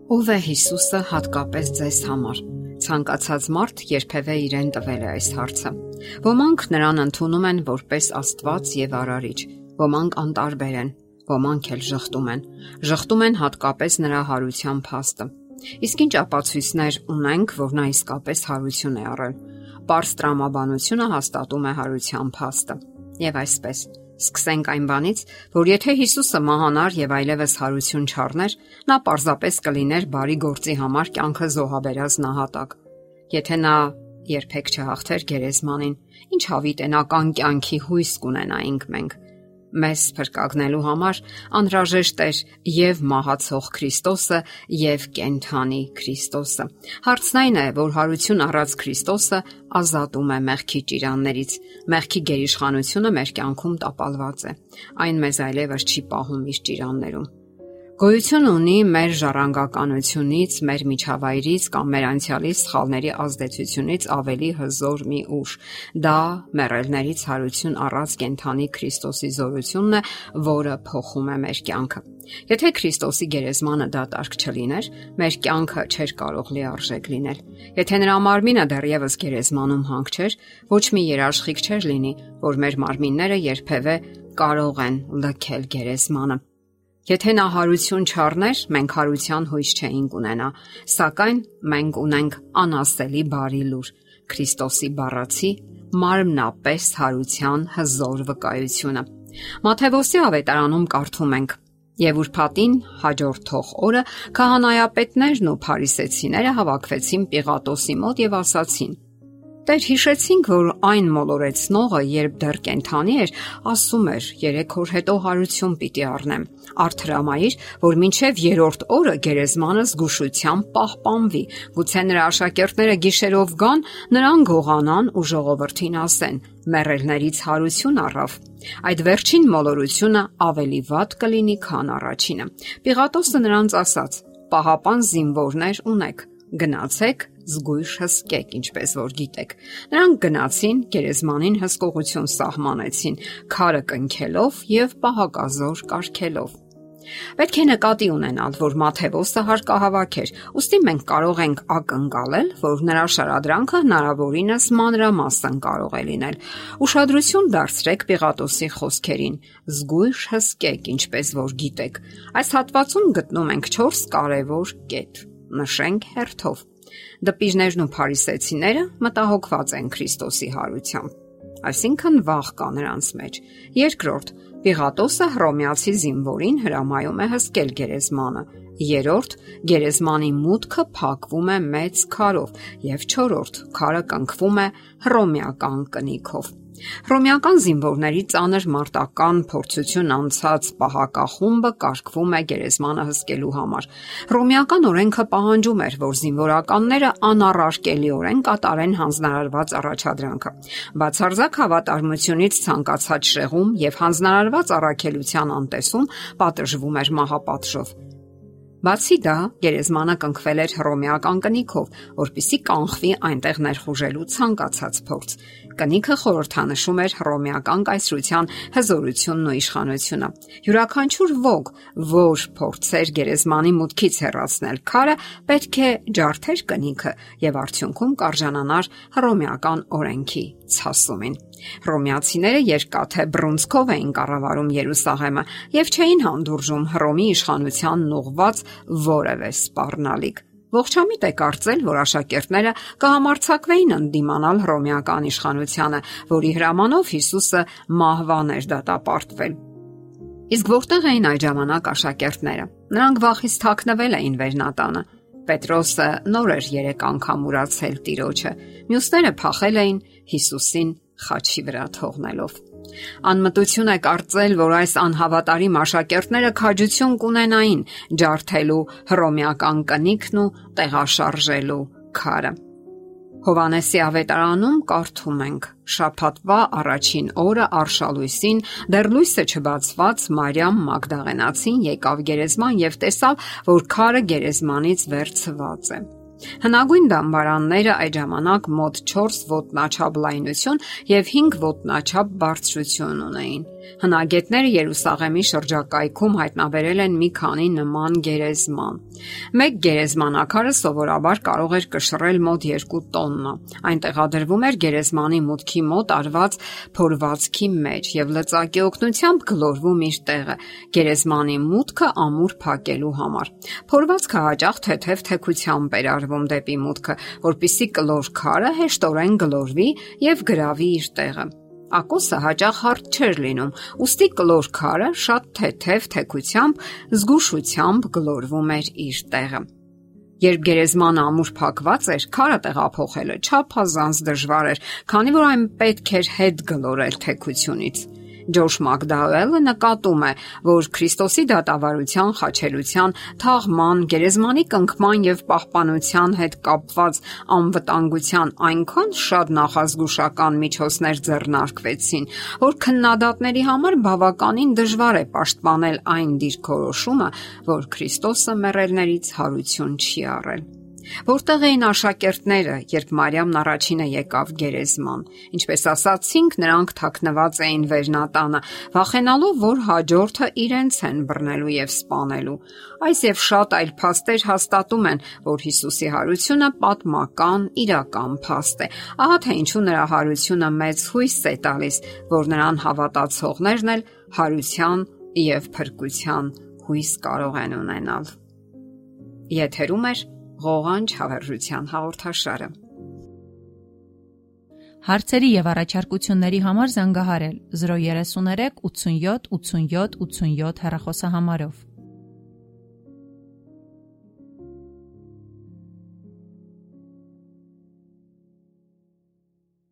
Ով է Հիսուսը հատկապես ձեզ համար։ Ցանկացած մարդ երբևէ իրեն տվել է այս հարցը։ Ոմանք նրան ընդունում են որպես Աստված եւ Արարիչ, ոմանք անտարբեր են, ոմանք էլ ժխտում են։ Ժխտում են հատկապես նրա հարության փաստը։ Իսկ ինչ ապացույցներ ունենք, որ նա իսկապես հարություն է առել։ Պարզ տրամաբանությունը հաստատում է հարության փաստը։ Եվ այսպես, սկսենք այն բանից, որ եթե Հիսուսը մահանար եւ այլևս հարություն չառներ, նա պարզապես կլիներ բարի գործի համար կյանքը զոհաբերած նահատակ։ Եթե նա երբեք չհաղթեր գերեզմանին, ինչ հավիտենական կյանքի հույս կունենայինք մենք։ Մեզ փրկագնելու համար անհրաժեշտ էր եւ մահացող Քրիստոսը եւ կենդանի Քրիստոսը։ Հարցն այն է, որ հարություն առած Քրիստոսը ազատում է մեղքի ճիրաններից։ Մեղքի գերիշխանությունը մեր կյանքում տապալված է։ Այն մեզ այլևս չի պահում իր ճիրաններում։ Գոյություն ունի մեր ժառանգականությունից, մեր միջավայրից կամ մեր անցյալի սխալների ազդեցությունից ավելի հզոր մի ուժ։ Դա մեռելներից հարություն առած կենդանի Քրիստոսի զորությունն է, որը փոխում է մեր կյանքը։ Եթե Քրիստոսի գերեզմանը դատարկ չլիներ, մեր կյանքը չէր կարող լիարժեք լինել։ Եթե նրա մարմինը դեռևս գերեզմանում հանգչեր, ոչ մի երաշխիք չէր լինի, որ մեր մարմինները երբևէ կարող են լքել գերեզմանը։ Եթե նա հարություն չառներ, մենք հարության հույս չէինք ունենա, սակայն մենք ունենք անասելի բարի լուր, Քրիստոսի բառացի մարմնապես հարության հզոր վկայությունը։ Մատթեոսի ավետարանում կարդում ենք. Եվ ուրբաթին հաջորդող օրը քահանայապետներն ու փարիսեցիները հավաքվեցին Պիղատոսի մոտ եւ ասացին. Տեր, հիշեցինք, որ այն մոլորեցնողը, երբ դեռ կենդանի էր, ասում էր. 3 օր հետո հարություն պիտի առնեմ։ Արթրամայիր, որ մինչև 3-րդ օրը գերեզմանը զգուշությամբ պահպանվի։ Գուցե նրա աշակերտները գիշերով գան, նրան գողանան ու ժողովրդին ասեն. մեռելներից հարություն առավ։ Այդ վերջին մոլորությունը ավելի վատ կլինի, քան առաջինը։ Պիղատոսը նրանց ասաց. պահապան զինվորներ ունեք, գնացեք զգույշ հսկեք, ինչպես որ գիտեք։ Նրանք գնացին, գերեզմանին հսկողություն սահմանեցին, քարը կնքելով եւ պահակազոր կարգելով։ Պետք է նկատի ունենալ, որ Մատթեոսը հարկահավաք էր, ուստի մենք կարող ենք ակնկալել, որ նրա շարադրանքը հնարավորինս մանրամասն կարող է լինել։ Ուշադրություն դարձրեք Պիղատոսի խոսքերին. զգույշ հսկեք, ինչպես որ գիտեք։ Այս հատվածում գտնում ենք 4 կարևոր կետ։ Նշենք հերթով։ Դպիրներն ու փարիսեցիները մտահոգված են Քրիստոսի հարությամբ, այսինքն վախ կա նրանց մեջ։ Երկրորդ, Պիղատոսը հռոմեացի զինվորին հրամայում է հսկել գերեզմանը։ Երրորդ, գերեզմանի մուտքը փակվում է մեծ քարով, եւ չորրորդ, քարը կնքվում է հռոմեական կնիքով։ Հռոմեական զինվորների ծանր մարտական փորձություն անցած պահակախումբը կարգվում է գերեզմանը հսկելու համար։ Հռոմեական օրենքը պահանջում էր, որ զինվորականները անառարկելիորեն կատարեն հանձնարարված առաջադրանքը։ Բացարձակ հավատարմությունից ցանկացած շեղում եւ հանձնարարված առաքելության անտեսում պատժվում էր մահապատժով։ Բացի դա, գերեզմանը կնքվել էր հռոմեական կնիքով, որպեսզի կանխվի այնտեղ ներխուժելու ցանկացած փորձ։ Կնիքը խորհրդանշում էր հռոմեական կայսրության հզորությունն ու իշխանությունը։ Յուրաքանչյուր ոք, որ փորձեր գերեզմանի մուտքից հեռացնել քարը, պետք է ջարդեր կնիքը եւ արդյունքում կարժանանար հռոմեական օրենքի ցասումին։ Հռոմեացիները երկաթե բռունցքով էին կառավարում Երուսաղեմը եւ չէին հանդուրժում Հռոմի իշխանությանն ուղված որևէ սպառնալիք։ Ողջամիտ է կարծել, որ աշակերտները կհամարձակվեին ընդդիմանալ հռոմեական իշխանությանը, որի հրամանով Հիսուսը մահվան էր դատապարտվել։ Իսկ որտեղ էին այդ ժամանակ աշակերտները։ Նրանք վախից թաքնվել էին վերնատանը։ Պետրոսը նոր էր 3 անգամ ուրացել Տիրոջը, մյուսները փախել էին Հիսուսին խաչի վրա թողնելով։ Անմտություն է կարծել, որ այս անհավատարիմ աշակերտները քաջություն կունենային ջարդելու հռոմեական կնիքն ու տեղաշարժելու քարը։ Հովհաննեսի ավետարանում կարդում ենք. շաբաթվա առաջին օրը արշալույսին դեռ լույսը չբացված Մարիամ Մագդաղենացին եկավ գերեզման եւ տեսավ, որ քարը գերեզմանից վերցված է։ Հնագույն դամբարանները այդ ժամանակ մոտ 4 ոտնաչափ լայնություն եւ 5 ոտնաչափ բարձրություն ունեին։ Հնագետները Երուսաղեմի շրջակայքում հայտնաբերել են մի քանի նման գերեզման։ Մեկ գերեզմանակարը սովորաբար կարող էր կշռել մոտ 2 տոննա։ Այն տեղադրվում էր գերեզմանի մուտքի մոտ արված փորվածքի մեջ եւ լծակի օգնությամբ գլորվում իր տեղը գերեզմանի մուտքը ամուր փակելու համար։ Փորվածքը հաճախ թեթև թեքությամբ էր արվում դեպի մուտքը, որպեսզի կլոր քարը հեշտորեն գլորվի եւ գրավի իր տեղը։ Ակոսը հաճախ հարթ չէր լինում, ուստի կլոր քարը շատ թեթև թեքությամբ, զգուշությամբ գլորվում էր իր տեղը։ Երբ գերեզմանը ամուր փակված էր, քարը տեղափոխելը չափազանց դժվար էր, քանի որ այն պետք էր հետ գլորել թեքությունից։ Ջոշ Մակդաուելը նկատում է, որ Քրիստոսի դատավարության, խաչելության, թաղման, գերեզմանի կնքման եւ պահպանության հետ կապված անվտանգության այնքան շատ նախազգուշական միջոցներ ձեռնարկվեցին, որ քննադատների համար բավականին դժվար է պաշտպանել այն դիրքորոշումը, որ Քրիստոսը մեռելներից հարություն չի առել։ Որտեղ էին աշակերտները, երբ Մարիամն առաջինը եկավ գերեզման։ Ինչպես ասացինք, նրանք թաքնված էին վերնատանը, վախենալով, որ հաջորդը իրենց են բռնելու եւ սպանելու։ Այս եւ շատ այլ փաստեր հաստատում են, որ Հիսուսի հարությունը պատմական, իրական փաստ է։ Ահա թե ինչու նրա հարությունը մեծ հույս է տալիս, որ նրան հավատացողներն էլ հարության եւ փրկության հույս կարող են ունենալ։ Եթերում է Ղողանջ հավերժության հաղորդաշարը։ Հարցերի եւ առաջարկությունների համար զանգահարել 033 87 87 87 հեռախոսահամարով։